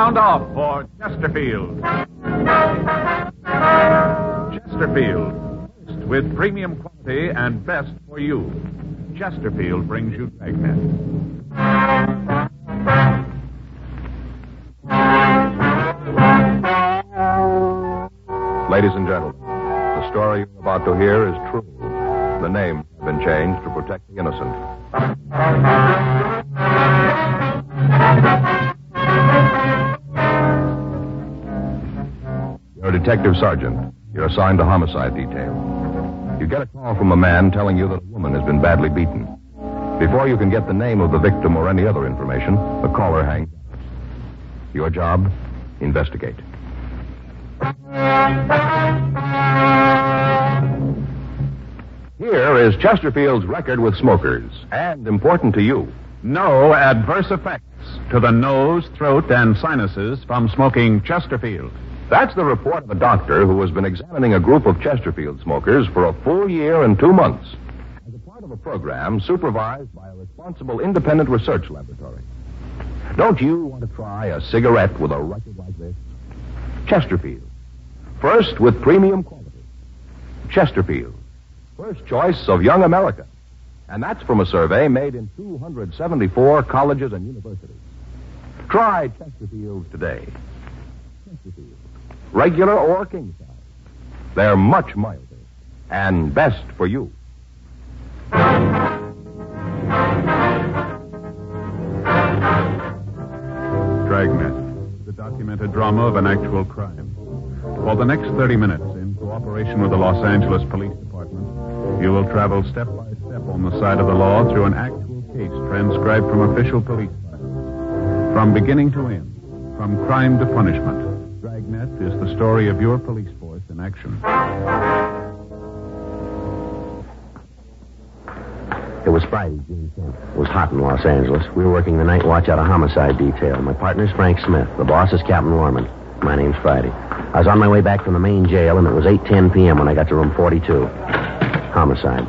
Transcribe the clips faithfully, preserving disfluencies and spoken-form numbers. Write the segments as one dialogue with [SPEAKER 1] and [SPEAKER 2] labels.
[SPEAKER 1] sound off for Chesterfield. Chesterfield, first with premium quality and best for you. Chesterfield brings you Dragnet.
[SPEAKER 2] Ladies and gentlemen, the story you're about to hear is true. The names have been changed to protect the innocent. You're a detective sergeant. You're assigned to homicide detail. You get a call from a man telling you that a woman has been badly beaten. Before you can get the name of the victim or any other information, the caller hangs up. Your job? Investigate. Here is Chesterfield's record with smokers, and important to you.
[SPEAKER 1] No adverse effects to the nose, throat, and sinuses from smoking Chesterfield.
[SPEAKER 2] That's the report of a doctor who has been examining a group of Chesterfield smokers for a full year and two months as a part of a program supervised by a responsible independent research laboratory. Don't you want to try a cigarette with a record like this? Chesterfield. First with premium quality. Chesterfield. First choice of young America. And that's from a survey made in two hundred seventy-four colleges and universities. Try Chesterfield today. Chesterfield. Regular or king size. They're much milder and best for you.
[SPEAKER 1] Dragnet, the documented drama of an actual crime. For the next thirty minutes, in cooperation with the Los Angeles Police Department, you will travel step by step on the side of the law through an actual case transcribed from official police files. From beginning to end, from crime to punishment, Dragnet is the story of your police force in action.
[SPEAKER 3] It was Friday, June tenth. It was hot in Los Angeles. We were working the night watch out of homicide detail. My partner's Frank Smith. The boss is Captain Lorman. My name's Friday. I was on my way back from the main jail, and it was eight ten p.m. when I got to room forty-two. Homicide.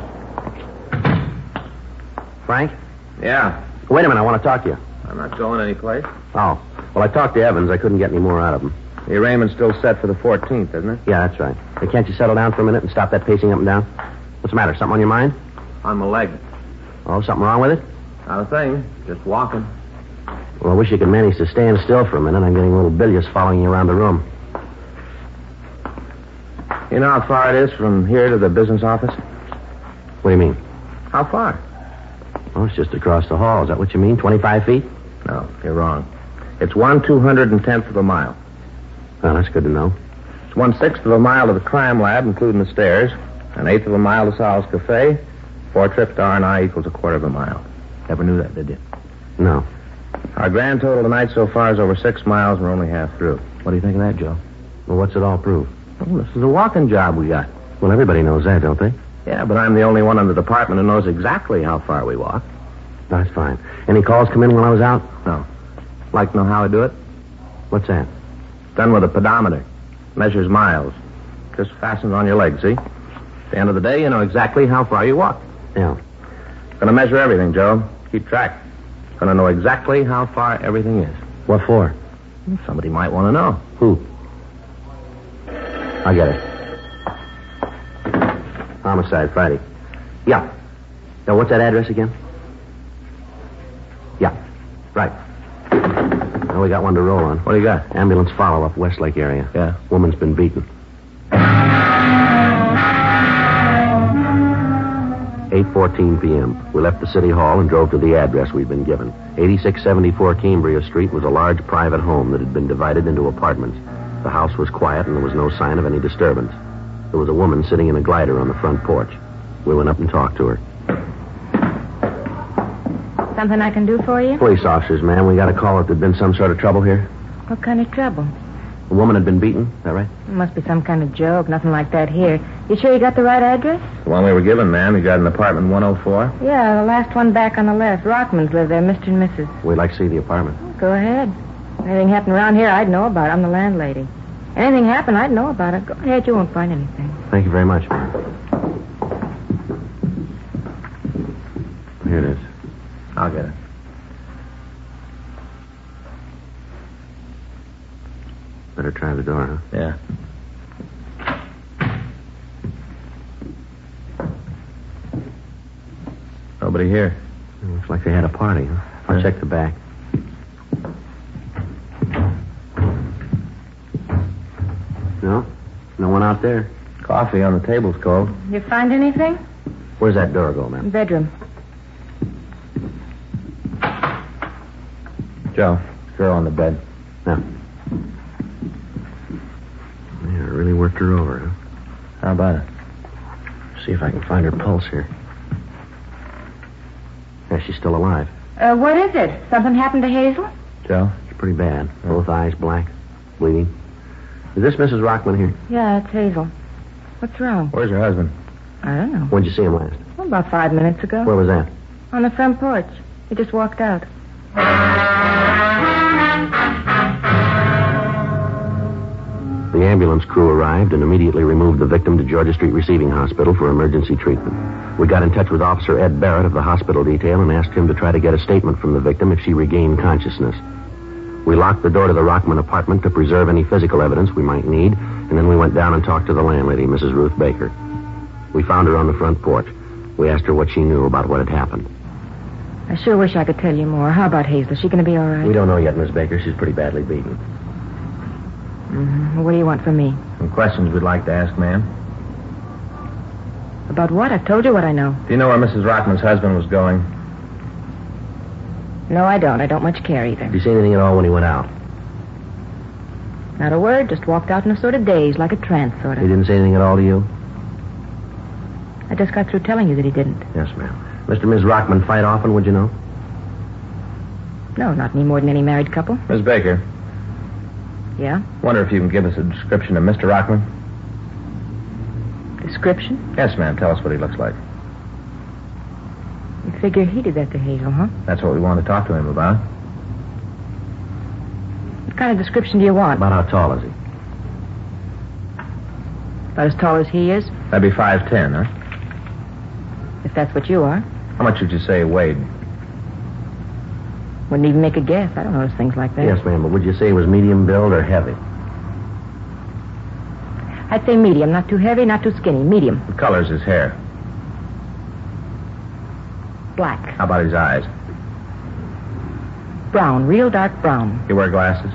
[SPEAKER 3] Frank?
[SPEAKER 4] Yeah.
[SPEAKER 3] Wait a minute, I want to talk to you.
[SPEAKER 4] I'm not going anyplace.
[SPEAKER 3] Oh. Well, I talked to Evans. I couldn't get any more out of him.
[SPEAKER 4] The arraignment's still set for the fourteenth, isn't it?
[SPEAKER 3] Yeah, that's right. Hey, can't you settle down for a minute and stop that pacing up and down? What's the matter? Something on your mind?
[SPEAKER 4] On my leg.
[SPEAKER 3] Oh, something wrong with it?
[SPEAKER 4] Not a thing. Just walking.
[SPEAKER 3] Well, I wish you could manage to stand still for a minute. I'm getting a little bilious following you around the room.
[SPEAKER 4] You know how far it is from here to the business office?
[SPEAKER 3] What do you mean?
[SPEAKER 4] How far?
[SPEAKER 3] Oh, it's just across the hall. Is that what you mean? twenty-five feet?
[SPEAKER 4] No, you're wrong. It's one two-hundred and tenth of a mile.
[SPEAKER 3] Oh, that's good to know.
[SPEAKER 4] It's one-sixth of a mile to the crime lab, including the stairs. An eighth of a mile to Sal's Cafe. Four trips to R and I equals a quarter of a mile. Never knew that, did you?
[SPEAKER 3] No.
[SPEAKER 4] Our grand total tonight so far is over six miles, and we're only half through. What do you think of that, Joe?
[SPEAKER 3] Well, what's it all prove?
[SPEAKER 4] Well, this is a walking job we got.
[SPEAKER 3] Well, everybody knows that, don't they?
[SPEAKER 4] Yeah, but I'm the only one in the department who knows exactly how far we walk.
[SPEAKER 3] That's fine. Any calls come in when I was out?
[SPEAKER 4] No. Like to know how I do it?
[SPEAKER 3] What's that?
[SPEAKER 4] Done with a pedometer. Measures miles. Just fastens on your leg, see? At the end of the day, you know exactly how far you walk.
[SPEAKER 3] Yeah.
[SPEAKER 4] Gonna measure everything, Joe. Keep track. Gonna know exactly how far everything is.
[SPEAKER 3] What for?
[SPEAKER 4] Somebody might want to know.
[SPEAKER 3] Who? I get it. Homicide, Friday. Yeah. Now, what's that address again? Yeah. Right. Well, we got one to roll on.
[SPEAKER 4] What do you got?
[SPEAKER 3] Ambulance follow-up, Westlake area.
[SPEAKER 4] Yeah.
[SPEAKER 3] Woman's been beaten. eight fourteen p.m. We left the city hall and drove to the address we'd been given. eighty-six seventy-four Cambria Street was a large private home that had been divided into apartments. The house was quiet and there was no sign of any disturbance. There was a woman sitting in a glider on the front porch. We went up and talked to her.
[SPEAKER 5] Something I can do for you?
[SPEAKER 3] Police officers, ma'am. We got a call that there'd been some sort of trouble here.
[SPEAKER 5] What kind of trouble?
[SPEAKER 3] A woman had been beaten. Is that right?
[SPEAKER 5] It must be some kind of joke. Nothing like that here. You sure you got the right address?
[SPEAKER 4] The one we were given, ma'am. You got an apartment one oh four?
[SPEAKER 5] Yeah, the last one back on the left. Rockmans live there, Mister and Missus
[SPEAKER 3] We'd like to see the apartment.
[SPEAKER 5] Go ahead. Anything happened around here, I'd know about it. I'm the landlady. Anything happened, I'd know about it. Go ahead, you won't find anything.
[SPEAKER 3] Thank you very much, ma'am. Here it is.
[SPEAKER 4] I'll get it.
[SPEAKER 3] Better try the door, huh?
[SPEAKER 4] Yeah. Nobody here.
[SPEAKER 3] It looks like they had a party, huh? I'll
[SPEAKER 4] Yeah.
[SPEAKER 3] check the back. No? No one out there.
[SPEAKER 4] Coffee on the table's cold.
[SPEAKER 5] You find anything?
[SPEAKER 3] Where's that door go, ma'am?
[SPEAKER 5] Bedroom.
[SPEAKER 4] Joe, girl on the bed.
[SPEAKER 3] No. Yeah, really worked her over, huh?
[SPEAKER 4] How about it?
[SPEAKER 3] See if I can find her pulse here. Yeah, she's still alive.
[SPEAKER 5] Uh, what is it? Something happened to Hazel?
[SPEAKER 4] Joe?
[SPEAKER 3] It's pretty bad. Both eyes black, bleeding. Is this Missus Rockman here?
[SPEAKER 5] Yeah, it's Hazel. What's wrong?
[SPEAKER 4] Where's her husband?
[SPEAKER 5] I don't know.
[SPEAKER 3] When'd you see him last?
[SPEAKER 5] Well, about five minutes ago.
[SPEAKER 3] Where was that?
[SPEAKER 5] On the front porch. He just walked out.
[SPEAKER 3] The ambulance crew arrived and immediately removed the victim to Georgia Street Receiving Hospital for emergency treatment. We got in touch with Officer Ed Barrett of the hospital detail and asked him to try to get a statement from the victim if she regained consciousness. We locked the door to the Rockman apartment to preserve any physical evidence we might need, and then we went down and talked to the landlady, Missus Ruth Baker. We found her on the front porch. We asked her what she knew about what had happened.
[SPEAKER 5] I sure wish I could tell you more. How about Hazel? Is she going to be all right?
[SPEAKER 3] We don't know yet, Miss Baker. She's pretty badly beaten.
[SPEAKER 5] Mm-hmm. Well, what do you want from me?
[SPEAKER 4] Some questions we'd like to ask, ma'am.
[SPEAKER 5] About what? I've told you what I know.
[SPEAKER 4] Do you know where Missus Rockman's husband was going?
[SPEAKER 5] No, I don't. I don't much care either.
[SPEAKER 3] Did you see anything at all when he went out?
[SPEAKER 5] Not a word. Just walked out in a sort of daze, like a trance, sort
[SPEAKER 3] He
[SPEAKER 5] of.
[SPEAKER 3] didn't say anything at all to you?
[SPEAKER 5] I just got through telling you that he didn't.
[SPEAKER 3] Yes, ma'am. Mister and Miss Rockman fight often, would you know?
[SPEAKER 5] No, not any more than any married couple.
[SPEAKER 4] Miss Baker,
[SPEAKER 5] Yeah?
[SPEAKER 4] wonder if you can give us a description of Mister Rockman?
[SPEAKER 5] Description?
[SPEAKER 4] Yes, ma'am. Tell us what he looks like.
[SPEAKER 5] You figure he did that to Hazel, huh?
[SPEAKER 4] That's what we want to talk to him about.
[SPEAKER 5] What kind of description do you want?
[SPEAKER 3] About how tall is he?
[SPEAKER 5] About as tall as he is?
[SPEAKER 4] That'd be five ten, huh?
[SPEAKER 5] If that's what you are.
[SPEAKER 4] How much would you say he weighed?
[SPEAKER 5] Wouldn't even make a guess. I don't notice things like that.
[SPEAKER 3] Yes, ma'am, but would you say he was medium build or heavy?
[SPEAKER 5] I'd say medium. Not too heavy, not too skinny. Medium.
[SPEAKER 4] What color's his hair?
[SPEAKER 5] Black.
[SPEAKER 4] How about his eyes?
[SPEAKER 5] Brown. Real dark brown.
[SPEAKER 4] He wear glasses?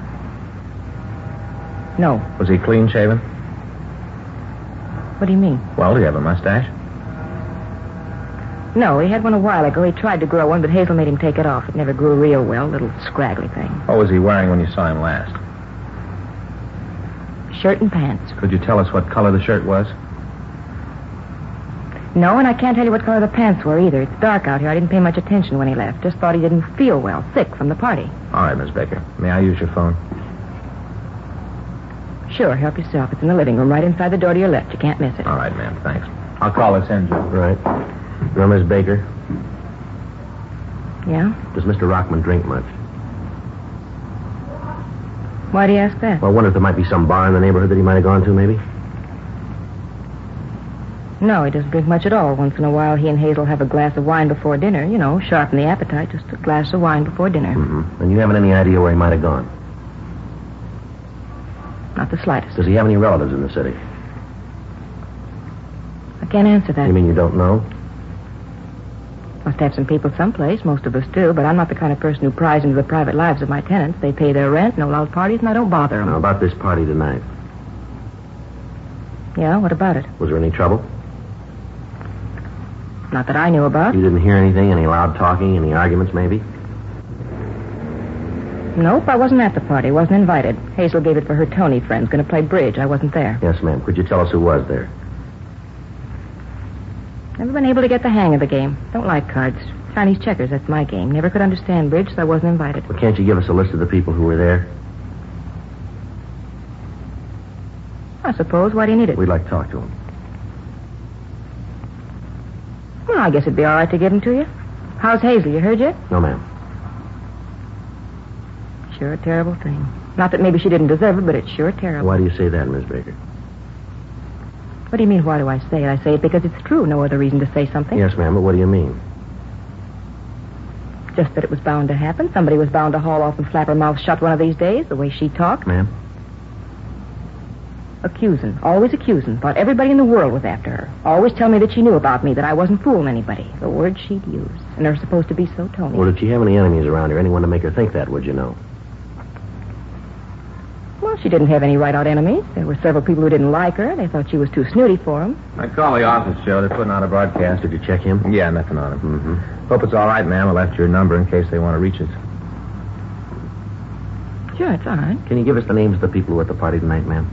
[SPEAKER 5] No.
[SPEAKER 4] Was he clean shaven?
[SPEAKER 5] What do you mean?
[SPEAKER 4] Well, do you have a mustache?
[SPEAKER 5] No, he had one a while ago. He tried to grow one, but Hazel made him take it off. It never grew real well. Little scraggly thing.
[SPEAKER 4] What was he wearing when you saw him last?
[SPEAKER 5] Shirt and pants.
[SPEAKER 4] Could you tell us what color the shirt was?
[SPEAKER 5] No, and I can't tell you what color the pants were either. It's dark out here. I didn't pay much attention when he left. Just thought he didn't feel well. Sick from the party.
[SPEAKER 4] All right, Miss Baker. May I use your phone?
[SPEAKER 5] Sure, help yourself. It's in the living room, right inside the door to your left. You can't miss it.
[SPEAKER 4] All right, ma'am. Thanks. I'll call us in, Joe.
[SPEAKER 3] Right. Now, Miss Baker,
[SPEAKER 5] Yeah?
[SPEAKER 3] does Mister Rockman drink much?
[SPEAKER 5] Why do you ask that?
[SPEAKER 3] Well, I wonder if there might be some bar in the neighborhood that he might have gone to, maybe?
[SPEAKER 5] No, he doesn't drink much at all. Once in a while, he and Hazel have a glass of wine before dinner. You know, sharpen the appetite. Just a glass of wine before dinner.
[SPEAKER 3] Mm-hmm. And you haven't any idea where he might have gone?
[SPEAKER 5] Not the slightest.
[SPEAKER 3] Does he have any relatives in the city?
[SPEAKER 5] I can't answer that.
[SPEAKER 3] You mean you don't know?
[SPEAKER 5] Must have some people someplace. Most of us do. But I'm not the kind of person who pries into the private lives of my tenants. They pay their rent, no loud parties, and I don't bother them.
[SPEAKER 3] Now, about this party tonight.
[SPEAKER 5] Yeah, what about it?
[SPEAKER 3] Was there any trouble?
[SPEAKER 5] Not that I knew about.
[SPEAKER 3] You didn't hear anything? Any loud talking? Any arguments, maybe?
[SPEAKER 5] Nope, I wasn't at the party. Wasn't invited. Hazel gave it for her Tony friends. Going to play bridge. I wasn't there.
[SPEAKER 3] Yes, ma'am. Could you tell us who was there?
[SPEAKER 5] Never been able to get the hang of the game. Don't like cards. Chinese checkers, that's my game. Never could understand bridge, so I wasn't invited.
[SPEAKER 3] Well, can't you give us a list of the people who were there?
[SPEAKER 5] I suppose. Why do you need it?
[SPEAKER 3] We'd like to talk to them.
[SPEAKER 5] Well, I guess it'd be all right to give them to you. How's Hazel? You heard yet?
[SPEAKER 3] No, ma'am.
[SPEAKER 5] Sure a terrible thing. Not that maybe she didn't deserve it, but it's sure terrible.
[SPEAKER 3] Why do you say that, Miss Baker?
[SPEAKER 5] What do you mean, why do I say it? I say it because it's true. No other reason to say something.
[SPEAKER 3] Yes, ma'am, but what do you mean?
[SPEAKER 5] Just that it was bound to happen. Somebody was bound to haul off and flap her mouth shut one of these days, the way she talked.
[SPEAKER 3] Ma'am?
[SPEAKER 5] Accusing. Always accusing. Thought everybody in the world was after her. Always tell me that she knew about me, that I wasn't fooling anybody. The words she'd use. And they're supposed to be so Tony.
[SPEAKER 3] Well, did she have any enemies around her? Anyone to make her think that, would you know?
[SPEAKER 5] Well, she didn't have any right-out enemies. There were several people who didn't like her. They thought she was too snooty for them.
[SPEAKER 4] I called the office, Joe. They're putting out a broadcast.
[SPEAKER 3] Did you check him?
[SPEAKER 4] Yeah, nothing on him.
[SPEAKER 3] Mm-hmm.
[SPEAKER 4] Hope it's all right, ma'am. I left your number in case they want to reach us.
[SPEAKER 5] Sure, it's all right.
[SPEAKER 3] Can you give us the names of the people who were at the party tonight, ma'am?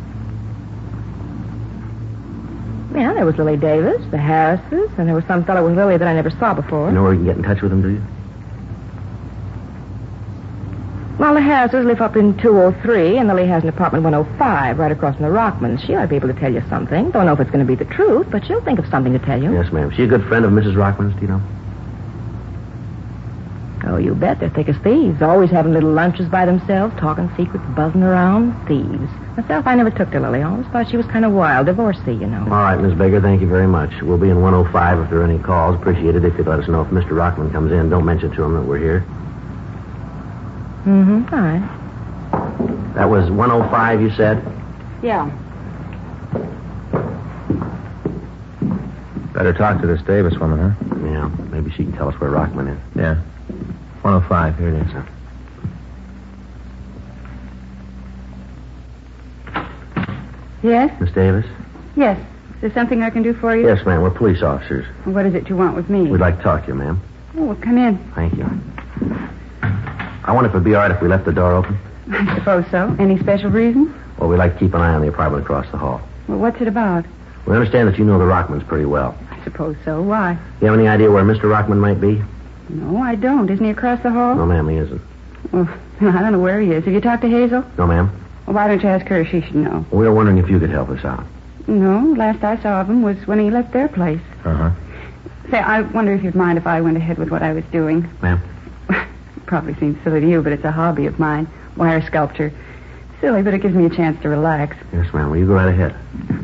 [SPEAKER 5] Yeah, there was Lily Davis, the Harrises, and there was some fellow with Lily that I never saw before.
[SPEAKER 3] You know where you can get in touch with them, do you?
[SPEAKER 5] Well, the Harrises live up in two oh three, and Lily has an apartment one oh five right across from the Rockmans. She ought to be able to tell you something. Don't know if it's going to be the truth, but she'll think of something to tell you.
[SPEAKER 3] Yes, ma'am. She a good friend of Missus Rockman's, do you know?
[SPEAKER 5] Oh, you bet. They're thick as thieves. Always having little lunches by themselves, talking secrets, buzzing around. Thieves. Myself, I never took to Lily. I always thought she was kind of wild. Divorcee, you know.
[SPEAKER 3] All right, Miss Baker, thank you very much. We'll be in one oh five if there are any calls. Appreciate it if you'd let us know if Mister Rockman comes in. Don't mention to him that we're here.
[SPEAKER 5] Mm-hmm. All right.
[SPEAKER 3] That was one oh five, you said?
[SPEAKER 5] Yeah.
[SPEAKER 4] Better talk to this Davis woman, huh?
[SPEAKER 3] Yeah, maybe she can tell us where Rockman is.
[SPEAKER 4] Yeah. one oh five, here it is.
[SPEAKER 6] Yes?
[SPEAKER 3] Miss Davis?
[SPEAKER 6] Yes. Is there something I can do for you?
[SPEAKER 3] Yes, ma'am. We're police officers.
[SPEAKER 6] What is it you want with me?
[SPEAKER 3] We'd like to talk to you, ma'am.
[SPEAKER 6] Oh, well, come in.
[SPEAKER 3] Thank you. I wonder if it'd be all right if we left the door open.
[SPEAKER 6] I suppose so. Any special reason?
[SPEAKER 3] Well, we'd like to keep an eye on the apartment across the hall.
[SPEAKER 6] Well, what's it about?
[SPEAKER 3] We understand that you know the Rockmans pretty well.
[SPEAKER 6] I suppose so. Why?
[SPEAKER 3] You have any idea where Mister Rockman might be?
[SPEAKER 6] No, I don't. Isn't he across the hall?
[SPEAKER 3] No, ma'am, he isn't.
[SPEAKER 6] Well, I don't know where he is. Have you talked to Hazel?
[SPEAKER 3] No, ma'am.
[SPEAKER 6] Well, why don't you ask her? She should know.
[SPEAKER 3] We were wondering if you could help us out.
[SPEAKER 6] No, last I saw of him was when he left their place.
[SPEAKER 4] Uh-huh.
[SPEAKER 6] Say, I wonder if you'd mind if I went ahead with what I was doing.
[SPEAKER 3] Ma'am?
[SPEAKER 6] Probably seems silly to you, but it's a hobby of mine. Wire sculpture. Silly, but it gives me a chance to relax.
[SPEAKER 3] Yes, ma'am. Well, you go right ahead.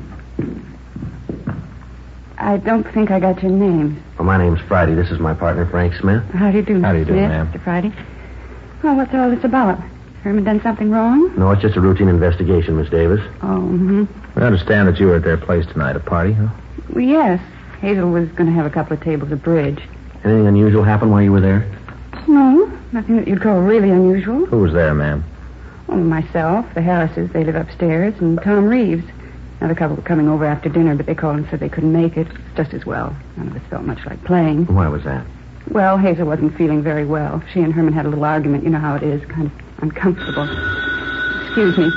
[SPEAKER 6] I don't think I got your name.
[SPEAKER 3] Well, my name's Friday. This is my partner, Frank Smith.
[SPEAKER 6] How do you do,
[SPEAKER 4] How do you do,
[SPEAKER 6] Smith,
[SPEAKER 4] ma'am?
[SPEAKER 6] Mister Friday? Well, what's all this about? Herman done something wrong?
[SPEAKER 3] No, it's just a routine investigation, Miss Davis.
[SPEAKER 6] Oh, mm-hmm.
[SPEAKER 4] We understand that you were at their place tonight, a party, huh?
[SPEAKER 6] Well, yes. Hazel was going to have a couple of tables of bridge.
[SPEAKER 3] Anything unusual happen while you were there?
[SPEAKER 6] No, nothing that you'd call really unusual.
[SPEAKER 4] Who was there, ma'am?
[SPEAKER 6] Oh, myself, the Harrises, they live upstairs, and Tom Reeves. Another couple were coming over after dinner, but they called and said they couldn't make it. It's just as well. None of us felt much like playing.
[SPEAKER 3] Why was that?
[SPEAKER 6] Well, Hazel wasn't feeling very well. She and Herman had a little argument. You know how it is, kind of uncomfortable. Excuse me.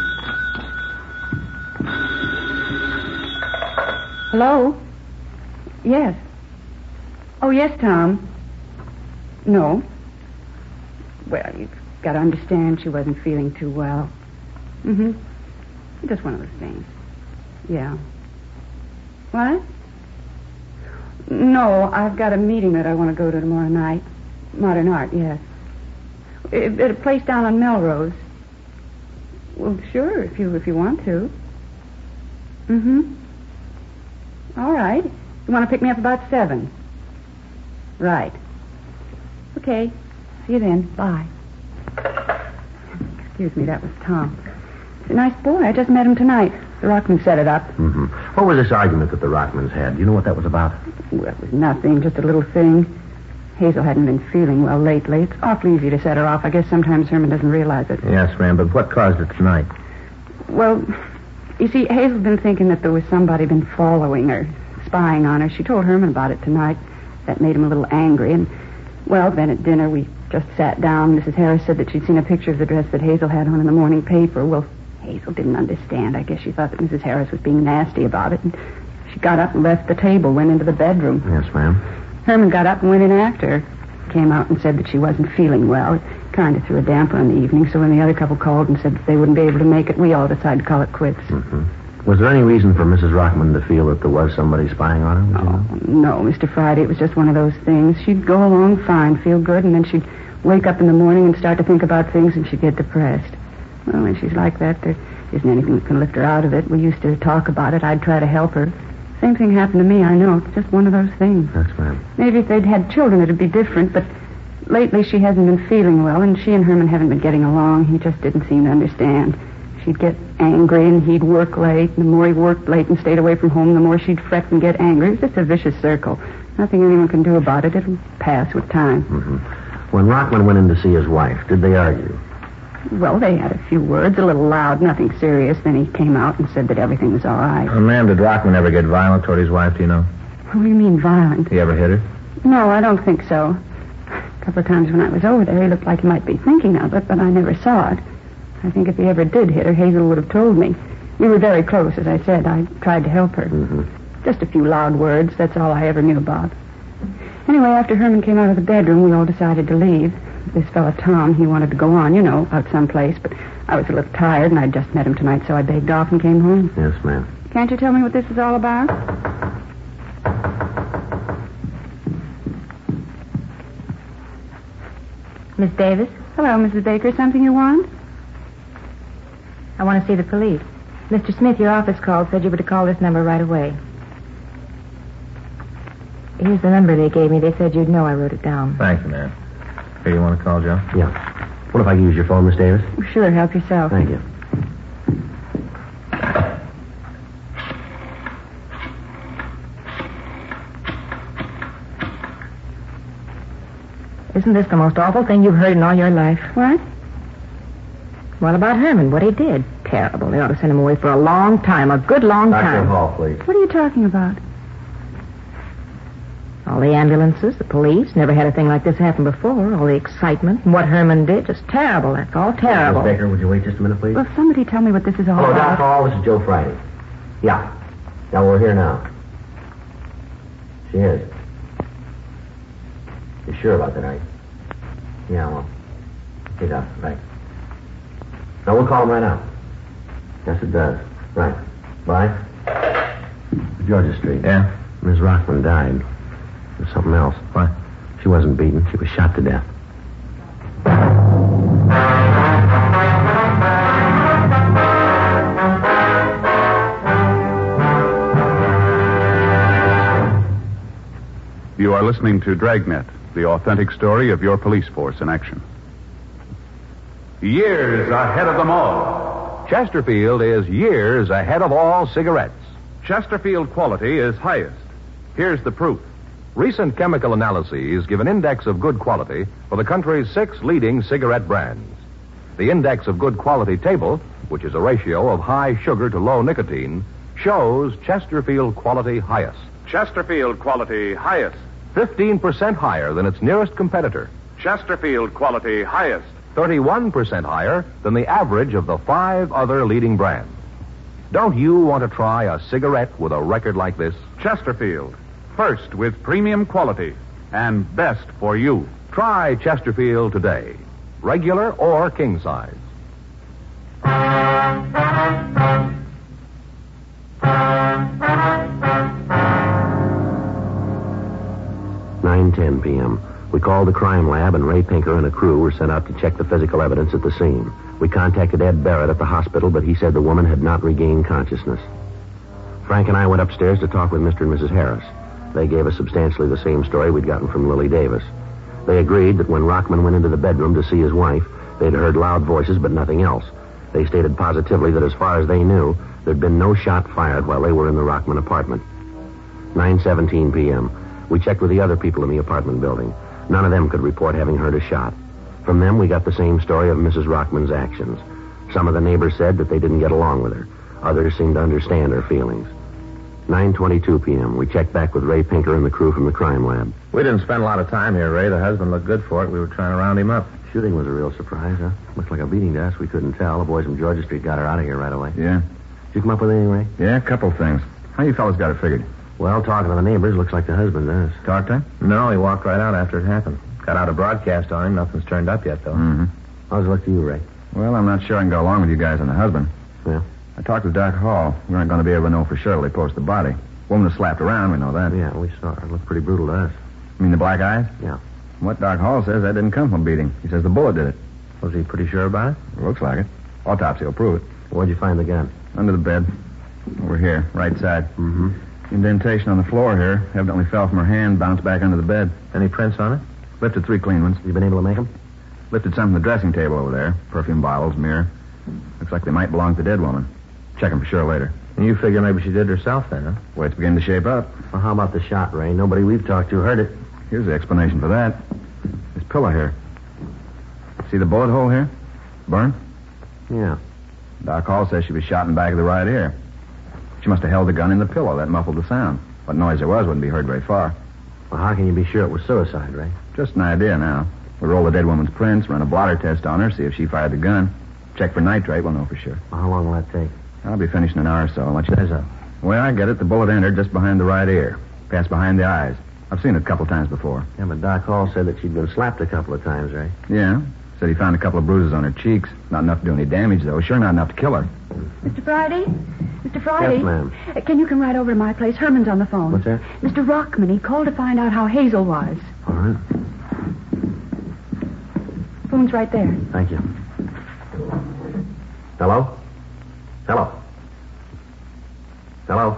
[SPEAKER 6] Hello? Yes. Oh, yes, Tom. No. Well, you've got to understand she wasn't feeling too well. Mm-hmm. Just one of those things. Yeah. What? No, I've got a meeting that I want to go to tomorrow night. Modern art, yes. At a place down on Melrose. Well, sure, if you if you want to. Mm-hmm. All right. You want to pick me up about seven? Right. Okay. See you then. Bye. Excuse me, that was Tom. He's a nice boy. I just met him tonight. The Rockman set it up.
[SPEAKER 3] Mm-hmm. What was this argument that the Rockmans had? Do you know what that was about?
[SPEAKER 6] Well, it was nothing, just a little thing. Hazel hadn't been feeling well lately. It's awfully easy to set her off. I guess sometimes Herman doesn't realize it.
[SPEAKER 4] Yes, ma'am, but what caused it tonight?
[SPEAKER 6] Well, you see, Hazel's been thinking that there was somebody been following her, spying on her. She told Herman about it tonight. That made him a little angry. And, well, then at dinner we just sat down. Missus Harris said that she'd seen a picture of the dress that Hazel had on in the morning paper. Well, Hazel didn't understand. I guess she thought that Missus Harris was being nasty about it. And she got up and left the table, went into the bedroom.
[SPEAKER 3] Yes, ma'am.
[SPEAKER 6] Herman got up and went in after her. Came out and said that she wasn't feeling well. It kind of threw a damper on the evening, so when the other couple called and said that they wouldn't be able to make it, we all decided to call it quits.
[SPEAKER 3] Mm-hmm. Was there any reason for Missus Rockman to feel that there was somebody spying on her?
[SPEAKER 6] Oh, no, Mister Friday. It was just one of those things. She'd go along fine, feel good, and then she'd wake up in the morning and start to think about things, and she'd get depressed. Well, when she's like that, there isn't anything that can lift her out of it. We used to talk about it. I'd try to help her. Same thing happened to me, I know. It's just one of those things.
[SPEAKER 3] That's ma'am.
[SPEAKER 6] Maybe if they'd had children, it'd be different, but lately she hasn't been feeling well, and she and Herman haven't been getting along. He just didn't seem to understand. She'd get angry and he'd work late. And the more he worked late and stayed away from home, the more she'd fret and get angry. It was just a vicious circle. Nothing anyone can do about it. It'll pass with time.
[SPEAKER 3] Mm-hmm. When Rockman went in to see his wife, did they argue?
[SPEAKER 6] Well, they had a few words, a little loud, nothing serious. Then he came out and said that everything was all right.
[SPEAKER 4] Oh, ma'am, did Rockman ever get violent toward his wife, do you know?
[SPEAKER 6] What do you mean, violent?
[SPEAKER 4] He ever hit her?
[SPEAKER 6] No, I don't think so. A couple of times when I was over there, he looked like he might be thinking of it, but I never saw it. I think if he ever did hit her, Hazel would have told me. We were very close, as I said. I tried to help her.
[SPEAKER 3] Mm-hmm.
[SPEAKER 6] Just a few loud words. That's all I ever knew about. Anyway, after Herman came out of the bedroom, we all decided to leave. This fella, Tom, he wanted to go on, you know, out someplace, but I was a little tired, and I'd just met him tonight, so I begged off and came home.
[SPEAKER 3] Yes, ma'am.
[SPEAKER 6] Can't you tell me what this is all about?
[SPEAKER 5] Miss Davis,
[SPEAKER 6] Hello, Missus Baker. Something you want?
[SPEAKER 5] I want to see the police. Mister Smith, your office called, said you were to call this number right away. Here's the number they gave me. They said you'd know I wrote it down.
[SPEAKER 4] Thanks, ma'am. Here, you want to call Joe?
[SPEAKER 3] Yeah. What if I use your phone, Miss Davis?
[SPEAKER 6] Sure, help yourself.
[SPEAKER 3] Thank you.
[SPEAKER 5] Isn't this the most awful thing you've heard in all your life?
[SPEAKER 6] What?
[SPEAKER 5] What about Herman? What he did? Terrible. They ought to send him away for a long time, a good long
[SPEAKER 3] Doctor
[SPEAKER 5] time.
[SPEAKER 3] Hall, please.
[SPEAKER 6] What are you talking about?
[SPEAKER 5] All the ambulances, the police, never had a thing like this happen before. All the excitement and what Herman did, just terrible. That's all terrible.
[SPEAKER 3] Miss Baker, would you wait just a minute, please?
[SPEAKER 6] Well, somebody tell me what this is all
[SPEAKER 3] Hello,
[SPEAKER 6] about.
[SPEAKER 3] Doctor Hall. This is Joe Friday. Yeah. Yeah, we're here now. She is. You sure about that, right? Yeah, well. Okay, Doc. Right. No, we'll call him right now. Yes, it does. Right. Bye. Georgia Street.
[SPEAKER 4] Yeah?
[SPEAKER 3] Miss Rockman died. There's something else.
[SPEAKER 4] What?
[SPEAKER 3] She wasn't beaten. She was shot to death.
[SPEAKER 1] You are listening to Dragnet, the authentic story of your police force in action. Years ahead of them all.
[SPEAKER 2] Chesterfield is years ahead of all cigarettes.
[SPEAKER 1] Chesterfield quality is highest. Here's the proof.
[SPEAKER 2] Recent chemical analyses give an index of good quality for the country's six leading cigarette brands. The index of good quality table, which is a ratio of high sugar to low nicotine, shows Chesterfield quality highest.
[SPEAKER 1] Chesterfield quality highest.
[SPEAKER 2] fifteen percent higher than its nearest competitor.
[SPEAKER 1] Chesterfield quality highest.
[SPEAKER 2] thirty-one percent higher than the average of the five other leading brands. Don't you want to try a cigarette with a record like this?
[SPEAKER 1] Chesterfield. First with premium quality and best for you.
[SPEAKER 2] Try Chesterfield today. Regular or king size.
[SPEAKER 3] nine ten p.m. We called the crime lab, and Ray Pinker and a crew were sent out to check the physical evidence at the scene. We contacted Ed Barrett at the hospital, but he said the woman had not regained consciousness. Frank and I went upstairs to talk with Mister and Missus Harris. They gave us substantially the same story we'd gotten from Lily Davis. They agreed that when Rockman went into the bedroom to see his wife, they'd heard loud voices but nothing else. They stated positively that as far as they knew, there'd been no shot fired while they were in the Rockman apartment. nine seventeen p.m. We checked with the other people in the apartment building. None of them could report having heard a shot. From them, we got the same story of Missus Rockman's actions. Some of the neighbors said that they didn't get along with her. Others seemed to understand her feelings. nine twenty-two p.m. We checked back with Ray Pinker and the crew from the crime lab.
[SPEAKER 4] We didn't spend a lot of time here, Ray. The husband looked good for it. We were trying to round him up.
[SPEAKER 3] Shooting was a real surprise, huh? Looked like a beating to us. We couldn't tell. The boys from Georgia Street got her out of here right away.
[SPEAKER 7] Yeah.
[SPEAKER 3] Did you come up with anything, Ray?
[SPEAKER 7] Yeah, a couple things. How you fellas got it figured?
[SPEAKER 3] Well, talking to the neighbors, looks like the husband does.
[SPEAKER 7] Talked to him?
[SPEAKER 4] No, he walked right out after it happened. Got out a broadcast on him. Nothing's turned up yet, though.
[SPEAKER 7] Mm-hmm.
[SPEAKER 3] How's it look to you, Ray?
[SPEAKER 7] Well, I'm not sure I can go along with you guys on the husband.
[SPEAKER 3] Yeah.
[SPEAKER 7] I talked with Doc Hall. We aren't going to be able to know for sure till they post the body. Woman was slapped around, we know that.
[SPEAKER 3] Yeah, we saw her. It looked pretty brutal to us.
[SPEAKER 7] You mean the black eyes?
[SPEAKER 3] Yeah.
[SPEAKER 7] What Doc Hall says, that didn't come from a beating. He says the bullet did it.
[SPEAKER 3] Was he pretty sure about it?
[SPEAKER 7] It looks like it. Autopsy will prove it.
[SPEAKER 3] Where'd you find the gun?
[SPEAKER 7] Under the bed. Over here, right side.
[SPEAKER 3] Mm-hmm.
[SPEAKER 7] Indentation on the floor here. Evidently fell from her hand, bounced back under the bed.
[SPEAKER 4] Any prints on it?
[SPEAKER 7] Lifted three clean ones.
[SPEAKER 3] You been able to make him?
[SPEAKER 7] Lifted some from the dressing table over there. Perfume bottles, mirror. Looks like they might belong to the dead woman. Check them for sure later.
[SPEAKER 4] And you figure maybe she did it herself then, huh?
[SPEAKER 7] Way it's beginning to shape up.
[SPEAKER 3] Well, how about the shot, Ray? Nobody we've talked to heard it.
[SPEAKER 7] Here's the explanation for that. This pillow here. See the bullet hole here? Burn?
[SPEAKER 3] Yeah.
[SPEAKER 7] Doc Hall says she was shot in the back of the right ear. She must have held the gun in the pillow. That muffled the sound. What noise there was wouldn't be heard very far.
[SPEAKER 3] Well, how can you be sure it was suicide, Ray?
[SPEAKER 7] Just an idea now. We'll roll the dead woman's prints, run a blotter test on her, see if she fired the gun. Check for nitrate, we'll know for sure.
[SPEAKER 3] Well, how long will that take?
[SPEAKER 7] I'll be finished in an hour or so. I'll let you...
[SPEAKER 3] There's a...
[SPEAKER 7] Well, I get it. The bullet entered just behind the right ear. Passed behind the eyes. I've seen it a couple times before.
[SPEAKER 3] Yeah, but Doc Hall said that she'd been slapped a couple of times, Ray.
[SPEAKER 7] Yeah. Said he found a couple of bruises on her cheeks. Not enough to do any damage, though. Sure not enough to kill her.
[SPEAKER 6] Mister Friday? Mister Friday?
[SPEAKER 3] Yes, ma'am.
[SPEAKER 6] Uh, can you come right over to my place? Herman's on the phone.
[SPEAKER 3] What's that?
[SPEAKER 6] Mister Rockman, he called to find out how Hazel was.
[SPEAKER 3] All right.
[SPEAKER 6] Phone's right there.
[SPEAKER 3] Thank you. Hello? Hello? Hello?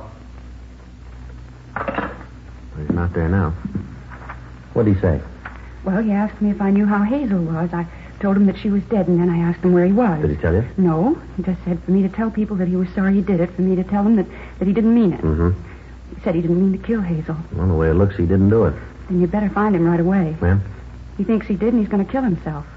[SPEAKER 3] He's not there now. What'd he say?
[SPEAKER 6] Well, he asked me if I knew how Hazel was. I told him that she was dead, and then I asked him where he was.
[SPEAKER 3] Did he tell you?
[SPEAKER 6] No. He just said for me to tell people that he was sorry he did it, for me to tell them that, that he didn't mean it.
[SPEAKER 3] Mm-hmm.
[SPEAKER 6] He said he didn't mean to kill Hazel.
[SPEAKER 3] Well, the way it looks, he didn't do it.
[SPEAKER 6] Then you better find him right away.
[SPEAKER 3] Ma'am?
[SPEAKER 6] He thinks he did, and he's going to kill himself.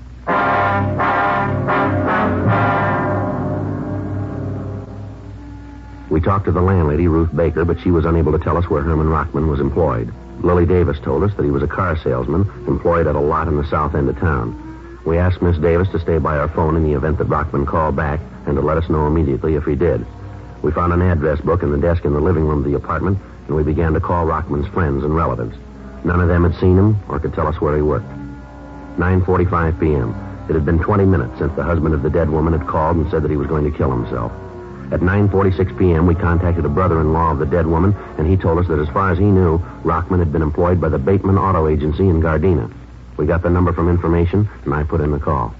[SPEAKER 3] We talked to the landlady, Ruth Baker, but she was unable to tell us where Herman Rockman was employed. Lily Davis told us that he was a car salesman employed at a lot in the south end of town. We asked Miss Davis to stay by our phone in the event that Rockman called back and to let us know immediately if he did. We found an address book in the desk in the living room of the apartment, and we began to call Rockman's friends and relatives. None of them had seen him or could tell us where he worked. nine forty-five p.m. It had been twenty minutes since the husband of the dead woman had called and said that he was going to kill himself. At nine forty-six p.m., we contacted a brother-in-law of the dead woman, and he told us that as far as he knew, Rockman had been employed by the Bateman Auto Agency in Gardena. We got the number from information, and I put in the call.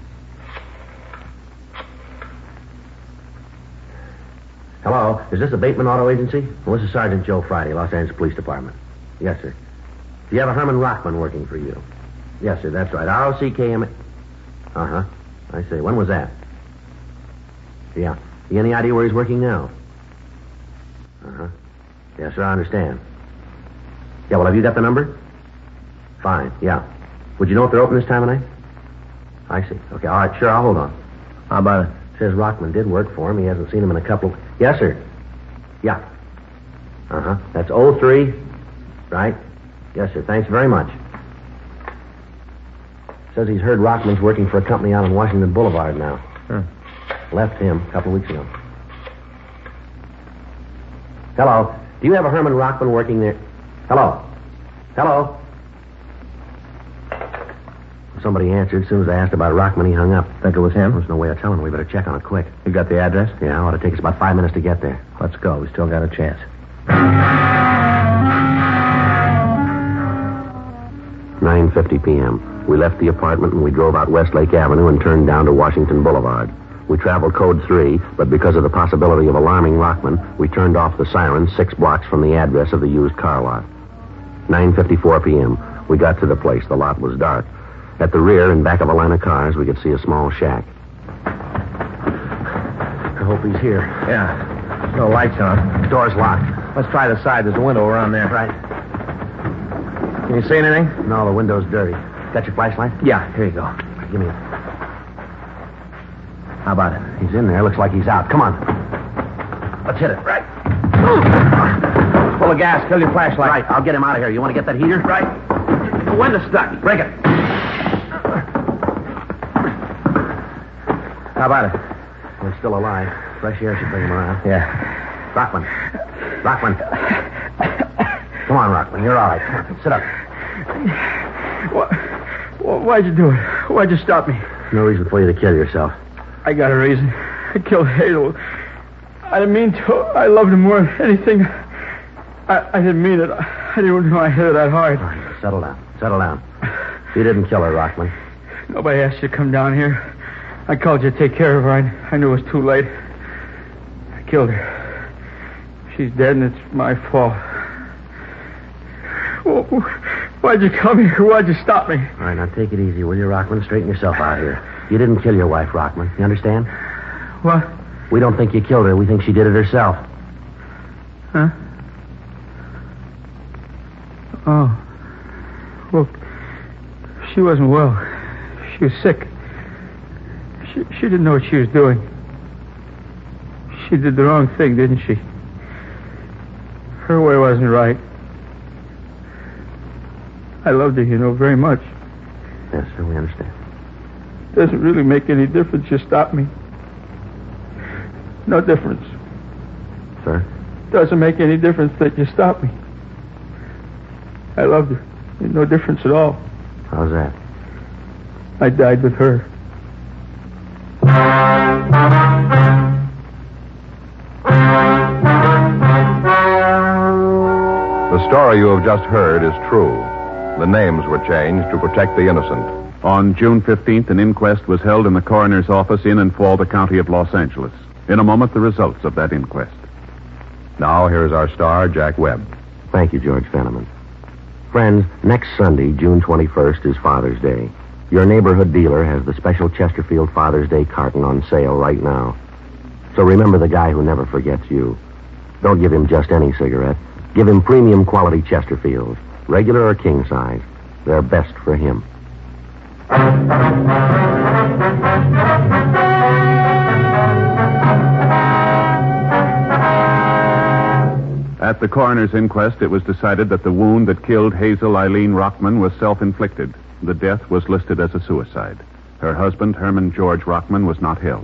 [SPEAKER 3] Hello, is this the Bateman Auto Agency? Well, this is Sergeant Joe Friday, Los Angeles Police Department. Yes, sir. Do you have a Herman Rockman working for you? Yes, sir, that's right. R O C K M... Uh-huh. I see. When was that? Yeah. You any idea where he's working now? Uh-huh. Yes, sir, I understand. Yeah, well, have you got the number? Fine, yeah. Would you know if they're open this time of night? I see. Okay, all right, sure, I'll hold on. How about it? Says Rockman did work for him. He hasn't seen him in a couple of... Yes, sir. Yeah. Uh-huh. That's oh three, right? Yes, sir. Thanks very much. Says he's heard Rockman's working for a company out on Washington Boulevard now.
[SPEAKER 4] Huh.
[SPEAKER 3] Left him a couple of weeks ago. Hello. Do you have a Herman Rockman working there? Hello. Hello. Somebody answered. As soon as I asked about Rockman, he hung up.
[SPEAKER 4] Think it was him?
[SPEAKER 3] There's no way of telling. We better check on it quick.
[SPEAKER 4] You got the address?
[SPEAKER 3] Yeah, it ought to take us about five minutes to get there.
[SPEAKER 4] Let's go. We still got a chance.
[SPEAKER 3] nine fifty p.m. We left the apartment and we drove out Westlake Avenue and turned down to Washington Boulevard. We traveled code three, but because of the possibility of alarming Rockman, we turned off the siren six blocks from the address of the used car lot. nine fifty-four p.m. We got to the place. The lot was dark. At the rear and back of a line of cars, we could see a small shack. I hope he's here.
[SPEAKER 4] Yeah. No lights on.
[SPEAKER 3] The door's locked.
[SPEAKER 4] Let's try the side. There's a window around there.
[SPEAKER 3] Right.
[SPEAKER 4] Can you see anything?
[SPEAKER 3] No, the window's dirty. Got your flashlight?
[SPEAKER 4] Yeah, here you go.
[SPEAKER 3] Give me it.
[SPEAKER 4] How about it?
[SPEAKER 3] He's in there. Looks like he's out. Come on. Let's hit it. Right.
[SPEAKER 4] Full of gas. Kill your flashlight.
[SPEAKER 3] Right. I'll get him out of here. You want to get that heater?
[SPEAKER 4] Right. The window's stuck.
[SPEAKER 3] Break it.
[SPEAKER 4] How about it?
[SPEAKER 3] We're still alive. Fresh air should bring him around.
[SPEAKER 4] Yeah.
[SPEAKER 3] Rockman. Rockman. Come on, Rockman. You're all right. Come on. Sit up.
[SPEAKER 8] Why, why'd you do it? Why'd you stop me?
[SPEAKER 3] No reason for you to kill yourself.
[SPEAKER 8] I got a reason. I killed Hazel. I didn't mean to. I loved her more than anything. I, I didn't mean it. I didn't know I hit her that hard.
[SPEAKER 3] All right, settle down. Settle down. You didn't kill her, Rockman.
[SPEAKER 8] Nobody asked you to come down here. I called you to take care of her. I, I knew it was too late. I killed her. She's dead, and it's my fault. Why'd you come here? Why'd you stop me?
[SPEAKER 3] All right, now take it easy, will you, Rockman? Straighten yourself out here. You didn't kill your wife, Rockman. You understand?
[SPEAKER 8] What?
[SPEAKER 3] We don't think you killed her. We think she did it herself.
[SPEAKER 8] Huh? Oh. Well, she wasn't well. She was sick. She, she didn't know what she was doing. She did the wrong thing, didn't she? Her way wasn't right. I loved her, you know, very much.
[SPEAKER 3] Yes, sir, we understand.
[SPEAKER 8] Doesn't really make any difference. You stop me. No difference.
[SPEAKER 3] Sir?
[SPEAKER 8] Doesn't make any difference that you stop me. I loved her. Made no difference at all.
[SPEAKER 3] How's that?
[SPEAKER 8] I died with her.
[SPEAKER 2] The story you have just heard is true. The names were changed to protect the innocent.
[SPEAKER 1] On June fifteenth, an inquest was held in the coroner's office in and for the county of Los Angeles. In a moment, the results of that inquest.
[SPEAKER 2] Now, here's our star, Jack Webb.
[SPEAKER 3] Thank you, George Fenneman. Friends, next Sunday, June twenty-first, is Father's Day. Your neighborhood dealer has the special Chesterfield Father's Day carton on sale right now. So remember the guy who never forgets you. Don't give him just any cigarette. Give him premium quality Chesterfields, regular or king size. They're best for him.
[SPEAKER 1] At the coroner's inquest, it was decided that the wound that killed Hazel Eileen Rockman was self-inflicted. The death was listed as a suicide. Her husband, Herman George Rockman, was not held.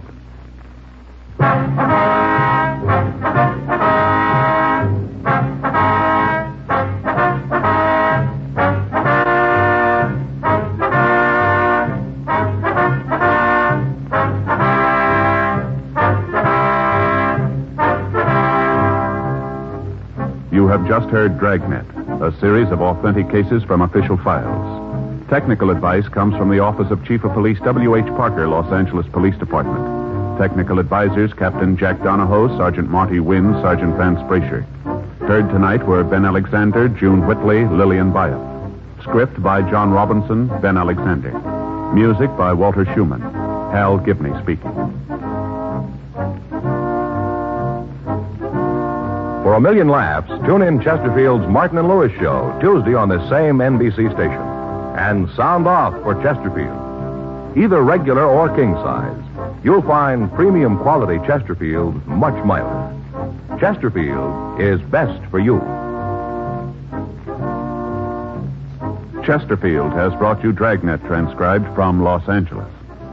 [SPEAKER 1] You have just heard Dragnet, a series of authentic cases from official files. Technical advice comes from the Office of Chief of Police W H Parker, Los Angeles Police Department. Technical advisors Captain Jack Donahoe, Sergeant Marty Wynn, Sergeant Vance Brasher. Heard tonight were Ben Alexander, June Whitley, Lillian Byatt. Script by John Robinson, Ben Alexander. Music by Walter Schumann. Hal Gibney speaking.
[SPEAKER 2] For a million laughs, tune in Chesterfield's Martin and Lewis show, Tuesday on this same N B C station. And sound off for Chesterfield. Either regular or king size, you'll find premium quality Chesterfield much milder. Chesterfield is best for you.
[SPEAKER 1] Chesterfield has brought you Dragnet, transcribed from Los Angeles.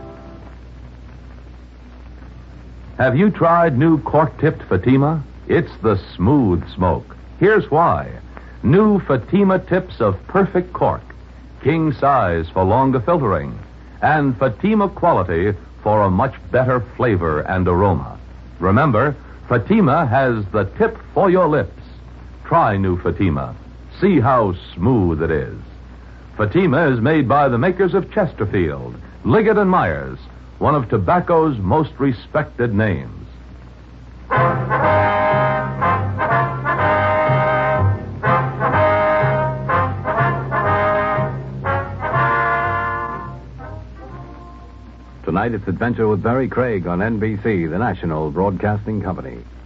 [SPEAKER 2] Have you tried new cork-tipped Fatima? It's the smooth smoke. Here's why. New Fatima tips of perfect cork. King size for longer filtering. And Fatima quality for a much better flavor and aroma. Remember, Fatima has the tip for your lips. Try new Fatima. See how smooth it is. Fatima is made by the makers of Chesterfield, Liggett and Myers, one of tobacco's most respected names.
[SPEAKER 9] Tonight, it's Adventure with Barry Craig on N B C, the national broadcasting company.